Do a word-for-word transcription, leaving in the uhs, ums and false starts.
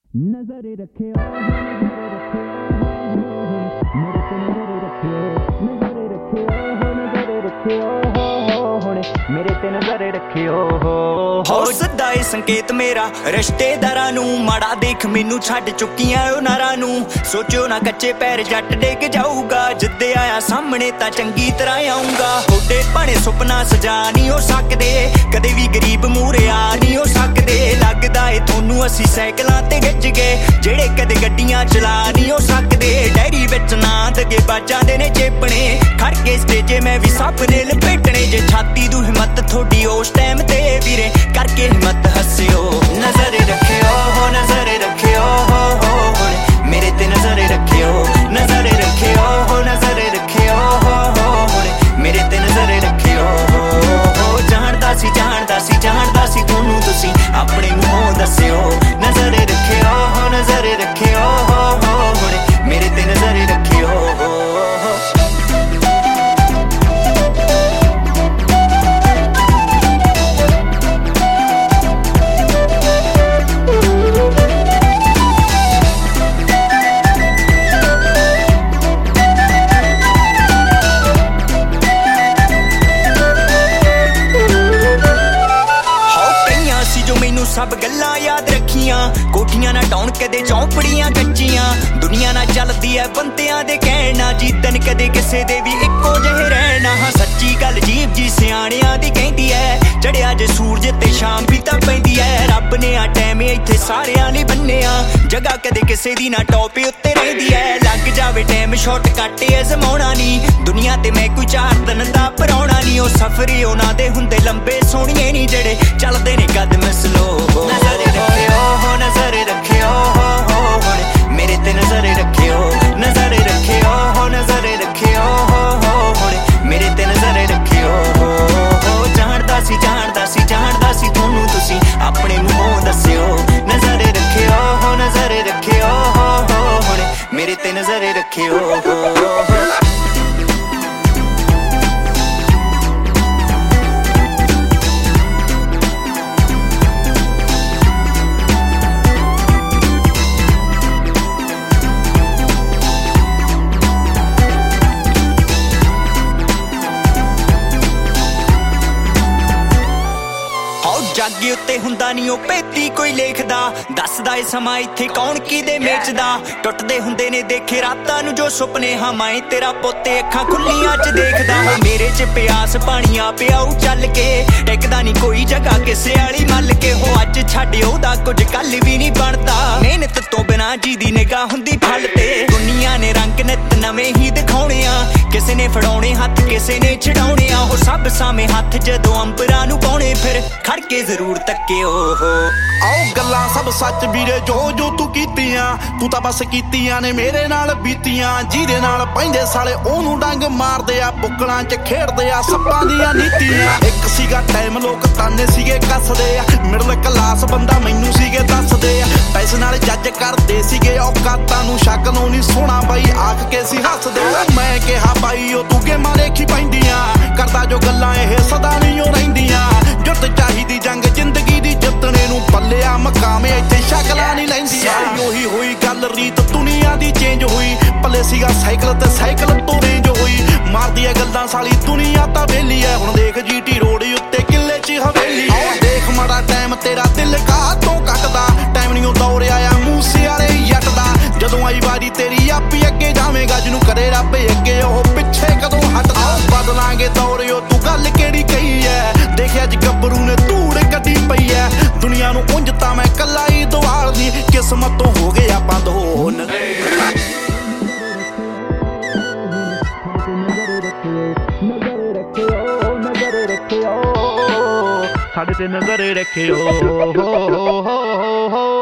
नजरे रखे नजरे रखे नजरे रखे मेरे ते नजरे रखियो हो सदा ए संकेत मेरा रिश्तेदारां नू माड़ा देख मैनू छड्ड चुकियां ओ नारां नू सोचो ना कच्चे पैर जट डिग जाऊगा जिद्दे आया सामने तां चंगी तरह आऊंगा थोड़े भाणे सुपना सजा नहीं हो सकदे कदे भी गरीब मूहरे आ नहीं हो सकदे लगदा ए थोनू असी साइकलां ते गिज गए जेड़े कदे गड्डियां चला नहीं हो सकदे डायरी विच ना दगे बाजां दे ने चेपणे खड़ के स्टेजे मैं भी सप ने लपेटणे जे छाती दू हिम्मत थोड़ी उस टाइम ते वीरे करके हिम्मत हस्सियो नजरे रखियो हो नजरे रखियो हो हो मेरे ते नजरे रखियो नजरे रखियो हो नजरे रखियो हो हो मेरे ते नजरे रखियो हो जानदा सी जानदा सी जानदा सी तुहानू तुसी अपने मूंहों दस्सियो नजरे रखियो हो नजरे रखियो हो हो मेरे ते नजरे रखियो हो सब गल्लां याद रखियां कोठियां ना टाउन कदे चौंपड़ियां कच्चियां दुनिया ना चलदी है बंदियां दे कहना जीतन कदे किसे दे भी इक्को जहे रहना हाँ सच्ची गल जीव जी सियाणियां दी कहंदी है चढ़िया जे सूरज ते शाम भी तां पैंदी है रब ने आ टाइम इत्थे सारियां नहीं बन्निया जगह कदे किसे दी ना टॉप उत्ते रहिंदी है लग जावे टाइम शॉर्टकट अजमाउणा नहीं दुनिया ते मैं कोई चार दिन दा पराउणा नहीं ओ सफर उन्हां दे हुंदे लंबे सोहणिए नहीं जेड़े चलदे ने कदम स्लो नजरे रखियो हो नजरे रखियो हो हो मेरे ते नजरे रखियो नजरे रखियो हो नजरे रखियो हो हो मेरे ते नजरे रखियो हो जानदा सी जानदा सी जानदा सी तुहानू तुसी अपने मूंहों दस्सियो नजरे रखियो हो नजरे रखियो हो हो मेरे ते नजरे रखियो हो जागे उत्ते हुंदा नहीं ओ पेती कोई लेखदा दसदा ए समा इत्थे कौन किदे मेचदा टुटदे हुंदे ने देखे रातां नू जो सुपने हां मैं तेरा पोते अखां खुल्लियां च देखदा हो मेरे च प्यास पानिया पियाऊ चल के टिकदा नहीं कोई जगह किसे वाली मल के हो अज छड्ड ओदा कुछ कल भी नहीं बनदा मेहनत तो बिना जी दी निगाह हुंदी फल ते दुनिया ने रंग नित नवें ही दिखाउणे आ किसे ने फड़ाउणे हत्थ किसे ने छड़ाउणे आ हो सब सामे हत्थ जदों अंबरां नू पाउणे फिर खड़ के जरूर तक्कियो हो आओ गल्लां सब सच वीरे जो जो तू कीतियां तू तां बस कीतियां ने मेरे नाल बीतियां जिहदे नाल पैंदे साले ओनू डंग मारदे आ बुकलां च खेडदे आ सप्पां दियां नीतियां एक सीगा टाइम लोक ताने सीगे कसदे आ मिडल क्लास बंदा मैनू सीगे दसदे आ पैसे नाल जज करदे सीगे औकातां नू शक नू नहीं सोना बाई आख के सी हसदे मैं कहा बाई ओ तू गेमां देखी पैंदियां करदा जो गल्लां ਇਹ सदा नहीं ओ रहिंदियां जुट चाहिदी जंग जिंदगी दी जितने नू पल्लिया मकामे इत्थे शकलां नहीं लैंदियां ओही होई गल रीत दुनिया दी चेंज हुई पल्ले सीगा साइकिल ते साइकिल तो रेंज हुई मारदी है गल्लां साली दुनिया तां वेली है हुण देख जीटी रोड उत्ते किले च हवेली देख माड़ा टाइम तेरा दिल का तो कटदा टाइम नहीं दौड़ आया मूसे वाले जट दा जदों आई वारी तेरी आपी अगे जावेगा जिनू करे रब अगे ओह पिछे कदों हटदा बदलांगे दौड़ियो तू गल केड़ी कही है देखिया अज गब्बरू ने धूड़ कड्डी पई है दुनिया नू उंज तां मैं कल्ला ही दवाल दी किस्मत तो हो गए आपां दोन साडे ते नजरे रखियो हो हो हो